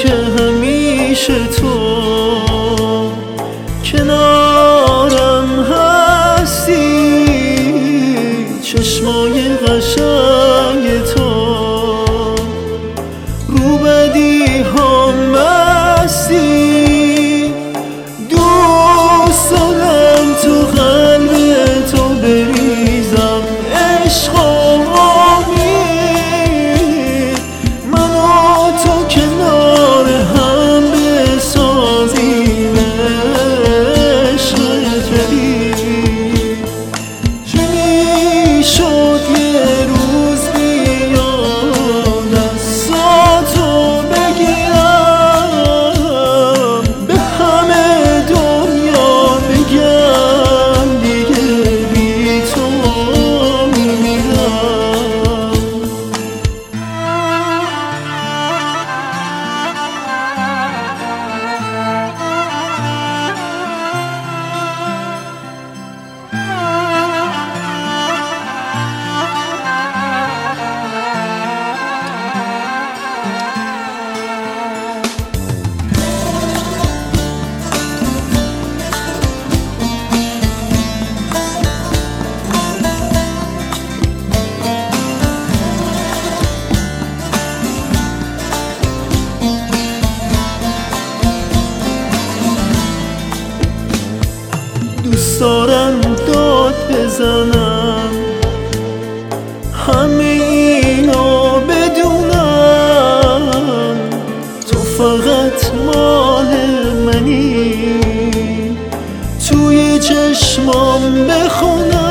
که همیشه تو کنارم هستی، چشمای قشنگ تو رو بدی هم بستی. دوست دارم تو قلب تو بریزم عشق و امید، من و تو کنار هم بسازیم عشق جدید. چه میشد یه روز بیاد دستاتو بگیرم، به همه دنیا بگم دیگه بی تو میمیرم. دوست دارم داد بزنم همه اینو بدونم، تو فقط مال منی، توی چشمام بخونم